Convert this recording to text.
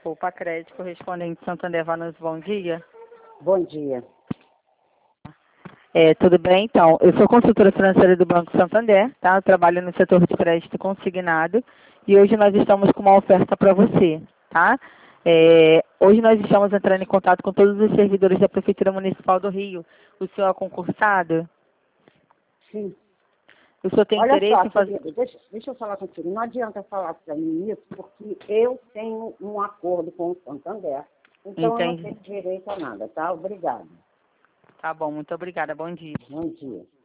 Poupa Crédito, correspondente Santander Vanucci, bom dia. Bom dia. Tudo bem? Então, eu sou consultora financeira do Banco Santander, tá? Eu trabalho no setor de crédito consignado e hoje nós estamos com uma oferta para você, tá? Hoje nós estamos entrando em contato com todos os servidores da Prefeitura Municipal do Rio. O senhor é concursado? Sim. O senhor tem Olha interesse só, em fazer... querido, deixa eu falar contigo. Não adianta falar para mim isso, porque eu tenho um acordo com o Santander. Então eu não Entendi. tenho direito a nada, tá? Obrigada. Tá bom, muito obrigada. Bom dia. Bom dia.